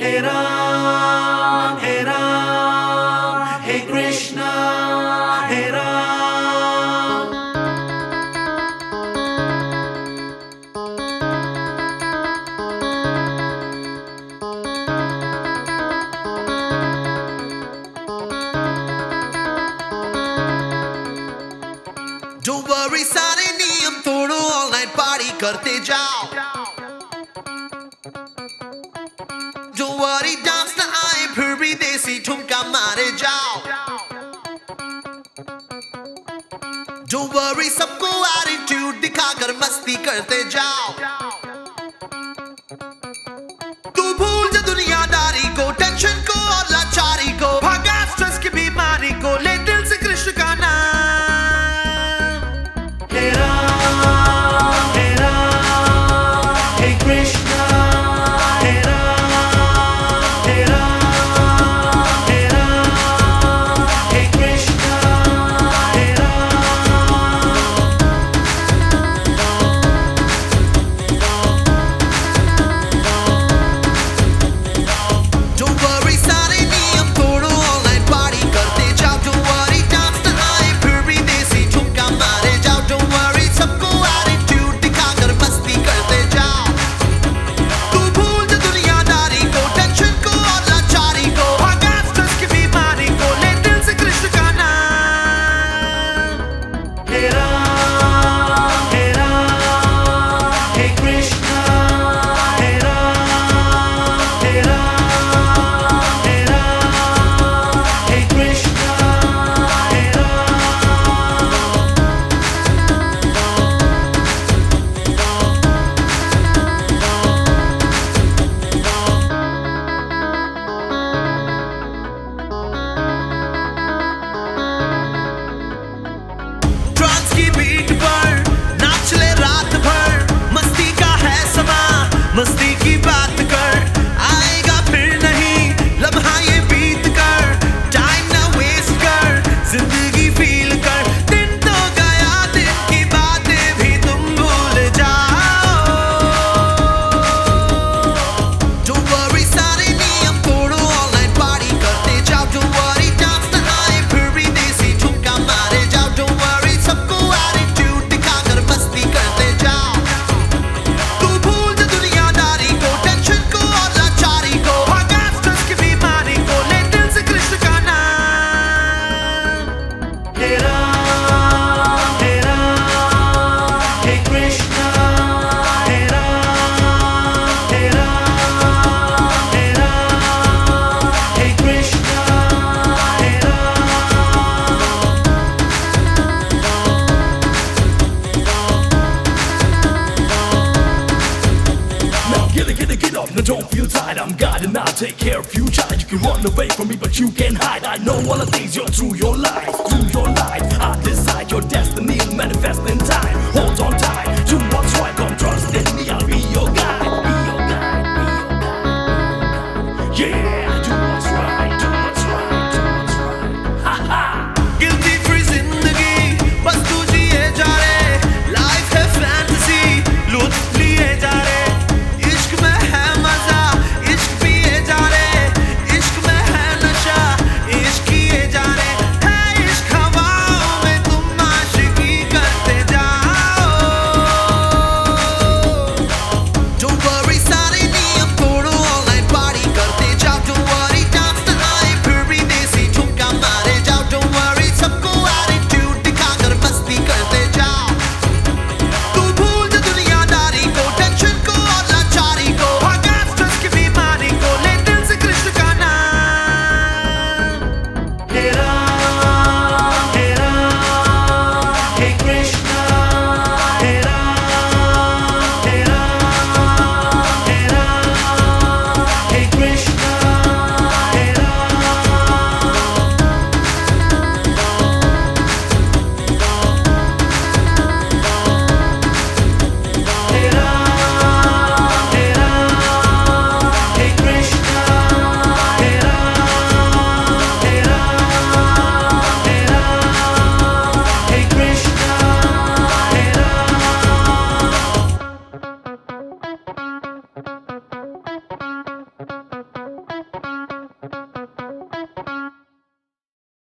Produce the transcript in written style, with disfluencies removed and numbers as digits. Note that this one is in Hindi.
Hey Ram, Hey Ram, Hey Krishna, Hey Ram. Don't worry, सारे नियम तोड़ो, ऑनलाइन पार्टी करते जाओ. Don't worry, डांस ना आए फिर भी देसी ठुमका मारे जाओ. Don't worry, सबको एटीट्यूड दिखाकर मस्ती करते जाओ. तू भूल जा दुनियादारी को, टेंशन को और लाचारी को, भागा स्ट्रेस की बीमारी को, ले दिल से कृष्ण का नाम. Hey Ram, Hey Ram, Hey Krishna, Hey Ram, Hey Ram, Hey Ram, Hey Krishna, Hey Ram. Don't worry, सारे नियम तोड़ो, ऑनलाइन पार्टी करते जाओ. Don't worry, डांस ना आए फिर भी देसी ठुमका मारे जाओ. Don't worry, सबको एटीट्यूड दिखाकर मस्ती करते जाओ. तू भूल जा दुनियादारी को, टेंशन को और लाचारी को, भागा स्ट्रेस की बीमारी को, ले दिल से कृष्ण का नाम. Hey Ram, Hey Ram, Hey Krishna, Hey Ram, Hey Ram, Hey Ram, Hey Krishna, Hey Ram. Trance की बीट पर नाच ले रात भर, मस्ती का है समा, मस्ती की बात कर. आएगा फिर नहीं लम्हा ये बीत कर, टाइम ना वेस्ट कर, जिंदगी फील कर. दिन तो गया, दिन की बातें भी तुम भूल जाओ. Don't worry, सारे नियम तोड़ो, ऑनलाइन पार्टी करते जाओ. Don't worry, डांस ना आए फिर भी देसी ठुमका मारे जाओ. Don't worry, सबको एटीट्यूड दिखाकर मस्ती करते जाओ. तू भूल जा दुनियादारी को, टेंशन को और लाचारी को, भागा स्ट्रेस की बीमारी को, ले दिल से कृष्ण का नाम. Hey Ram, Hey Ram, Hey Krishna, Hey Ram, Hey Ram, Hey Ram, Hey Krishna, Hey Ram. Now get up, now don't feel tired. I'm God and I'll take care of you, child. You can run away from me, but you can't hide. I know all the things you're through your life. I decide your destiny will manifest in time. Hold on tight.